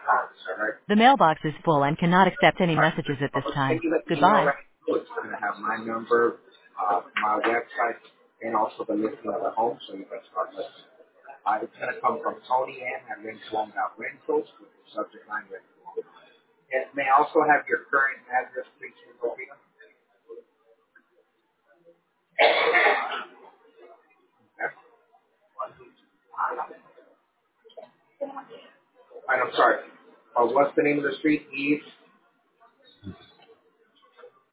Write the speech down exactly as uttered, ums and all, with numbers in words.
All right. The mailbox is full and cannot accept any All right. messages at this I'll time. send you the email Goodbye. right now. It's going to have my number, uh, my website, and also the listing of the home, so you can start listening. Uh, it's going to come from Tony M at Rentals Rentals with the subject line rental. It may also have your current address, please, Rubina. Okay. And I'm sorry. Uh, what's the name of the street? Eve?